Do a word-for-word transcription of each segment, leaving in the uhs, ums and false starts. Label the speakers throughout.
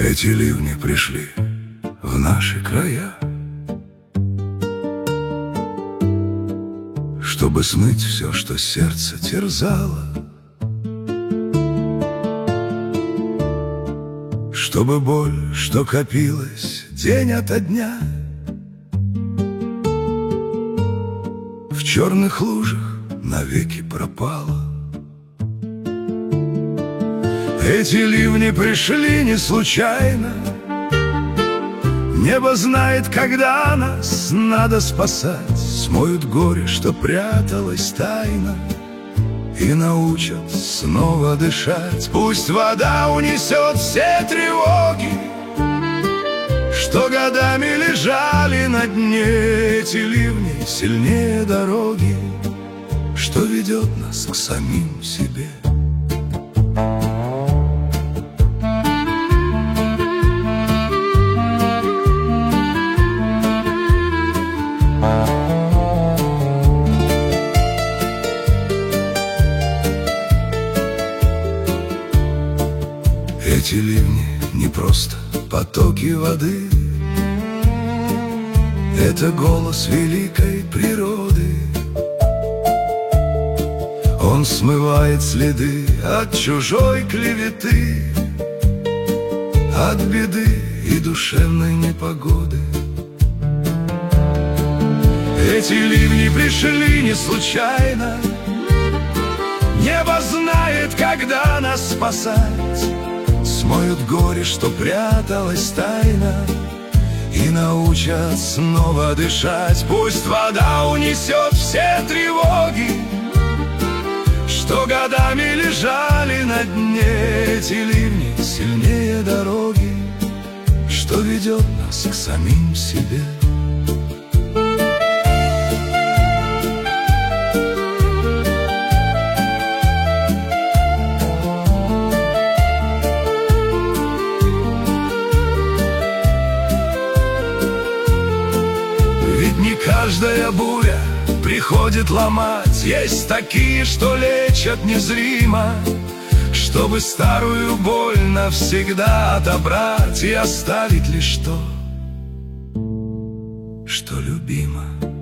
Speaker 1: Эти ливни пришли в наши края, чтобы смыть все, что сердце терзало, чтобы боль, что копилась день ото дня, в черных лужах навеки пропала. Эти ливни пришли не случайно. Небо знает, когда нас надо спасать, смоют горе, что пряталось тайно, и научат снова дышать. Пусть вода унесет все тревоги, что годами лежали на дне. Эти ливни сильнее дороги, что ведет нас к самим себе. Эти ливни не просто потоки воды, это голос великой природы. Он смывает следы от чужой клеветы, от беды и душевной непогоды. Эти ливни пришли не случайно. Небо знает, когда нас спасать, смоют горе, что пряталось тайно, и научат снова дышать. Пусть вода унесет все тревоги, что годами лежали на дне. Эти ливни сильнее дороги, что ведет нас к самим себе. Не каждая буря приходит ломать. Есть такие, что лечат незримо, чтобы старую боль навсегда отобрать и оставить лишь то, что любимо.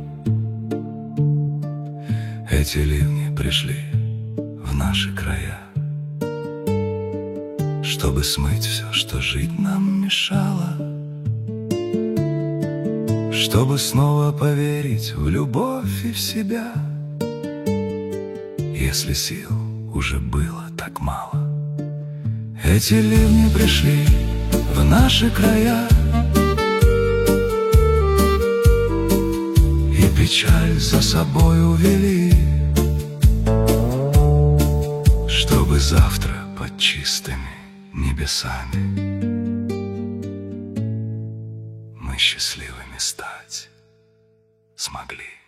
Speaker 1: Эти ливни пришли в наши края, чтобы смыть все, что жить нам мешало, чтобы снова поверить в любовь и в себя, если сил уже было так мало. Эти ливни пришли в наши края, и печаль за собой увели, чтобы завтра под чистыми небесами мы счастливыми стать смогли.